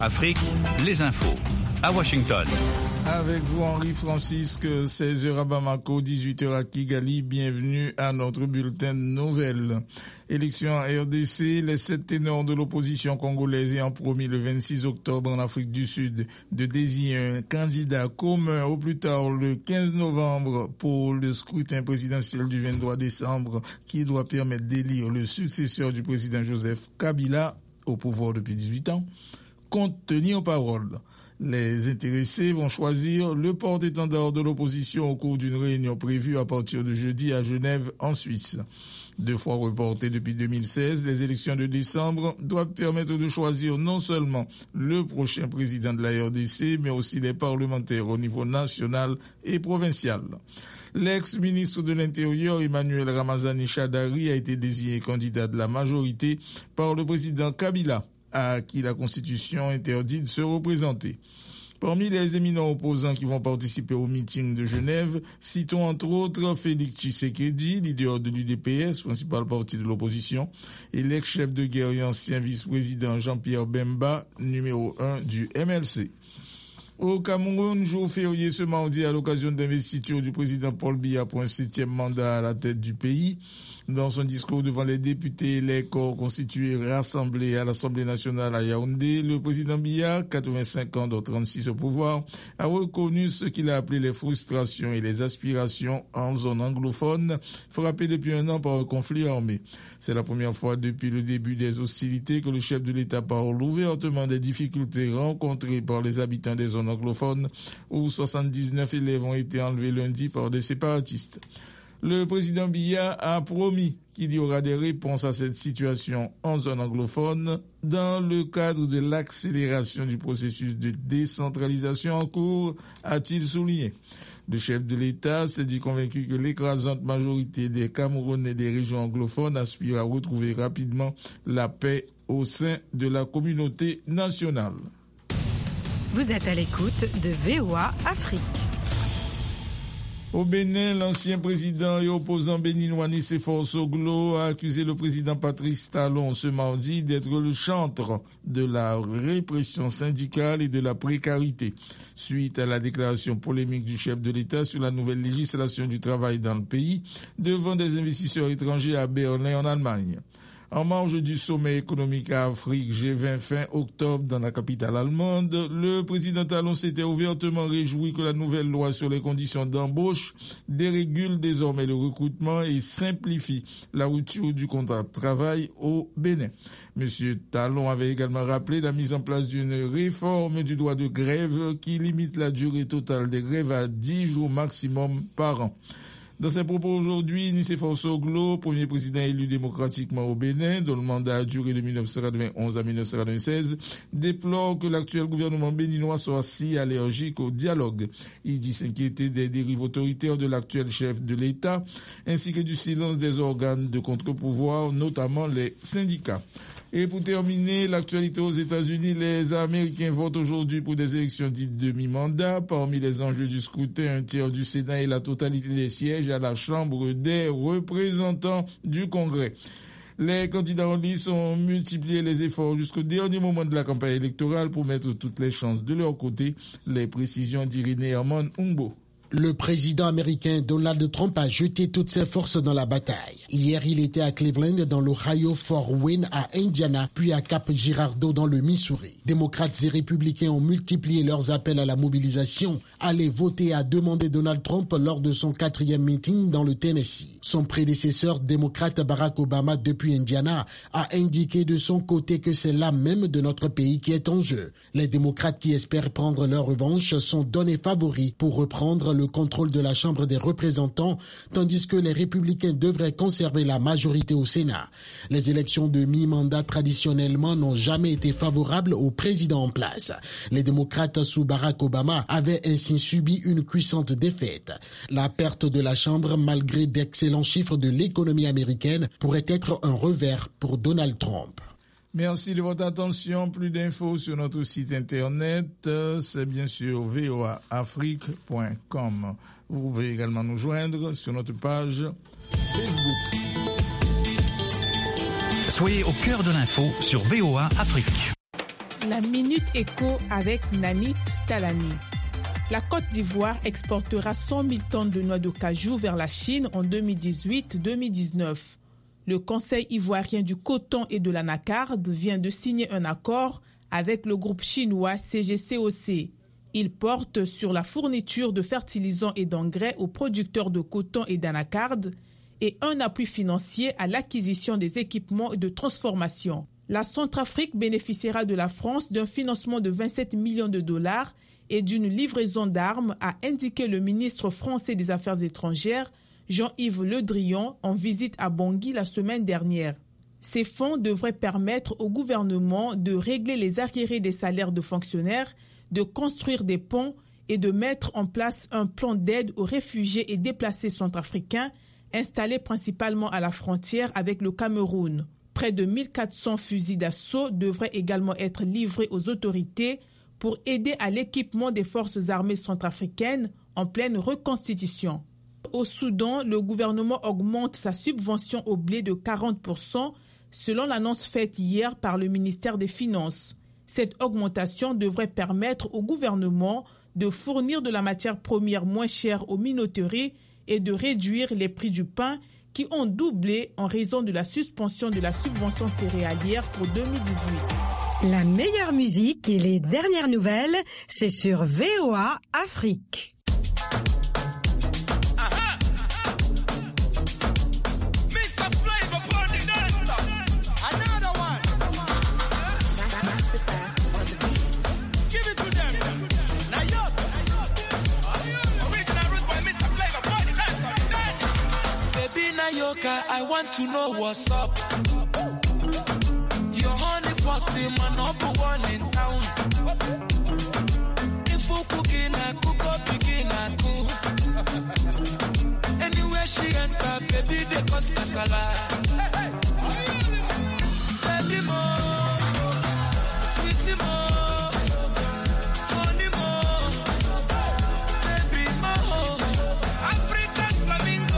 Afrique, les infos. À Washington. Avec vous, Henri Francisque, 16h à Bamako, 18h à Kigali. Bienvenue à notre bulletin de nouvelles. Élection en RDC, les 7 ténors de l'opposition congolaise ayant promis le 26 octobre en Afrique du Sud de désigner un candidat commun au plus tard le 15 novembre pour le scrutin présidentiel du 23 décembre qui doit permettre d'élire le successeur du président Joseph Kabila au pouvoir depuis 18 ans, compte tenu aux paroles. Les intéressés vont choisir le porte-étendard de l'opposition au cours d'une réunion prévue à partir de jeudi à Genève, en Suisse. 2 fois reportées depuis 2016, les élections de décembre doivent permettre de choisir non seulement le prochain président de la RDC, mais aussi les parlementaires au niveau national et provincial. L'ex-ministre de l'Intérieur, Emmanuel Ramazani Shadari, a été désigné candidat de la majorité par le président Kabila, à qui la Constitution interdit de se représenter. Parmi les éminents opposants qui vont participer au meeting de Genève, citons entre autres Félix Tshisekedi, leader de l'UDPS, principal parti de l'opposition, et l'ex-chef de guerre et ancien vice-président Jean-Pierre Bemba, numéro 1 du MLC. Au Cameroun, jour férié ce mardi à l'occasion d'investiture du président Paul Biya pour un 7e mandat à la tête du pays. Dans son discours devant les députés et les corps constitués rassemblés à l'Assemblée nationale à Yaoundé, le président Biya, 85 ans dont 36 au pouvoir, a reconnu ce qu'il a appelé les frustrations et les aspirations en zone anglophone, frappées depuis un an par un conflit armé. C'est la première fois depuis le début des hostilités que le chef de l'État parle ouvertement des difficultés rencontrées par les habitants des zones anglophones, où 79 élèves ont été enlevés lundi par des séparatistes. Le président Biya a promis qu'il y aura des réponses à cette situation en zone anglophone dans le cadre de l'accélération du processus de décentralisation en cours, a-t-il souligné. Le chef de l'État s'est dit convaincu que l'écrasante majorité des Camerounais des régions anglophones aspirent à retrouver rapidement la paix au sein de la communauté nationale. Vous êtes à l'écoute de VOA Afrique. Au Bénin, l'ancien président et opposant béninois Nicéphore Soglo a accusé le président Patrice Talon ce mardi d'être le chantre de la répression syndicale et de la précarité, suite à la déclaration polémique du chef de l'État sur la nouvelle législation du travail dans le pays devant des investisseurs étrangers à Berlin en Allemagne. En marge du sommet économique à Afrique G20 fin octobre dans la capitale allemande, le président Talon s'était ouvertement réjoui que la nouvelle loi sur les conditions d'embauche dérégule désormais le recrutement et simplifie la rupture du contrat de travail au Bénin. Monsieur Talon avait également rappelé la mise en place d'une réforme du droit de grève qui limite la durée totale des grèves à 10 jours maximum par an. Dans ses propos aujourd'hui, Nicéphore Soglo, premier président élu démocratiquement au Bénin, dont le mandat a duré de 1991 à 1996, déplore que l'actuel gouvernement béninois soit si allergique au dialogue. Il dit s'inquiéter des dérives autoritaires de l'actuel chef de l'État, ainsi que du silence des organes de contre-pouvoir, notamment les syndicats. Et pour terminer, l'actualité aux États-Unis, les Américains votent aujourd'hui pour des élections dites demi-mandat. Parmi les enjeux du scrutin, un tiers du Sénat et la totalité des sièges à la Chambre des représentants du Congrès. Les candidats en lice ont multiplié les efforts jusqu'au dernier moment de la campagne électorale pour mettre toutes les chances de leur côté. Les précisions d'Irene Herman Umbo. Le président américain Donald Trump a jeté toutes ses forces dans la bataille. Hier, il était à Cleveland dans l'Ohio, Fort Wayne à Indiana, puis à Cap Girardeau dans le Missouri. Démocrates et républicains ont multiplié leurs appels à la mobilisation. Aller voter a demandé Donald Trump lors de son 4e meeting dans le Tennessee. Son prédécesseur démocrate Barack Obama depuis Indiana a indiqué de son côté que c'est l'âme même de notre pays qui est en jeu. Les démocrates qui espèrent prendre leur revanche sont donnés favoris pour reprendre le contrôle de la Chambre des représentants, tandis que les républicains devraient conserver la majorité au Sénat. Les élections de mi-mandat traditionnellement n'ont jamais été favorables au président en place. Les démocrates sous Barack Obama avaient ainsi subi une cuisante défaite. La perte de la Chambre, malgré d'excellents chiffres de l'économie américaine, pourrait être un revers pour Donald Trump. Merci de votre attention. Plus d'infos sur notre site internet, c'est bien sûr voaafrique.com. Vous pouvez également nous joindre sur notre page Facebook. Soyez au cœur de l'info sur VOA Afrique. La Minute Éco avec Nanit Talani. La Côte d'Ivoire exportera 100 000 tonnes de noix de cajou vers la Chine en 2018-2019. Le Conseil ivoirien du coton et de l'anacarde vient de signer un accord avec le groupe chinois CGCOC. Il porte sur la fourniture de fertilisants et d'engrais aux producteurs de coton et d'anacarde et un appui financier à l'acquisition des équipements de transformation. La Centrafrique bénéficiera de la France d'un financement de 27 millions de dollars et d'une livraison d'armes, a indiqué le ministre français des Affaires étrangères, Jean-Yves Le Drian, en visite à Bangui la semaine dernière. Ces fonds devraient permettre au gouvernement de régler les arriérés des salaires de fonctionnaires, de construire des ponts et de mettre en place un plan d'aide aux réfugiés et déplacés centrafricains installés principalement à la frontière avec le Cameroun. Près de 1400 fusils d'assaut devraient également être livrés aux autorités pour aider à l'équipement des forces armées centrafricaines en pleine reconstitution. Au Soudan, le gouvernement augmente sa subvention au blé de 40%, selon l'annonce faite hier par le ministère des Finances. Cette augmentation devrait permettre au gouvernement de fournir de la matière première moins chère aux minoteries et de réduire les prix du pain qui ont doublé en raison de la suspension de la subvention céréalière pour 2018. La meilleure musique et les dernières nouvelles, c'est sur VOA Afrique. I want to know what's up. Your honey pot in my number one in town. If you cooking, I cook up, begin, I cook. Anywhere she enter, baby, they cause casala. Baby, more, sweetie, more, honey, more, baby, more, African flamingo.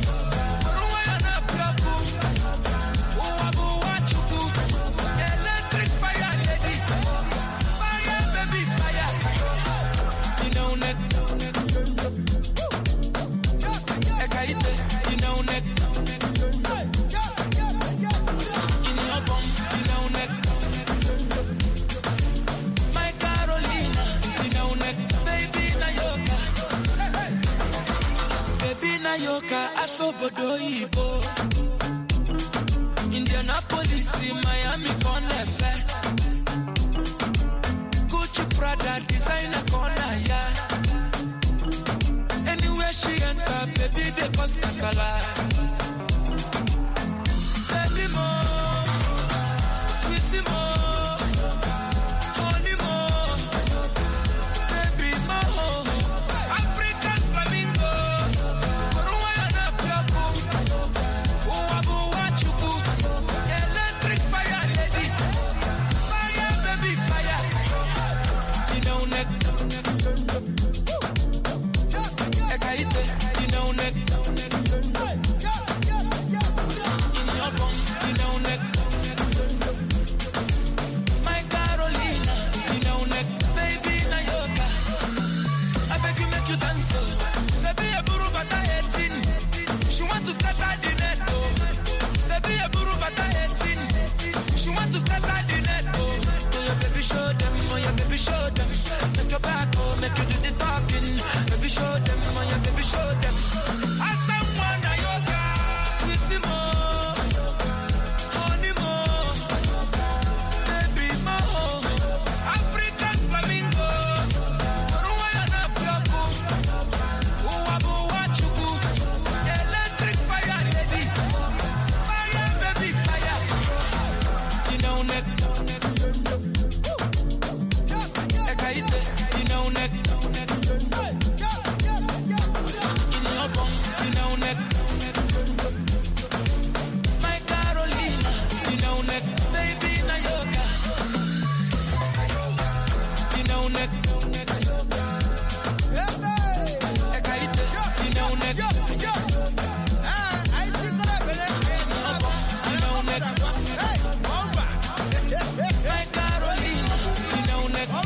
Asobodoibo Indianapolis, Miami, Conefe Gucci, Prada, designer, corner, yeah. Anywhere she enter, baby, they cause casala. Baby, more, sweetie, more, honey, more, baby, more, African flamingo. Show them, make your back home, make you do the talking. Baby, show them, oh yeah, baby, show them. I someone a yoga, sweetie more, honey more, baby more, African flamingo, Rwanda Pioku, Uwabu Wachuku, electric fire lady, fire baby fire, you know neck. Baby, na yoga. You know, neck.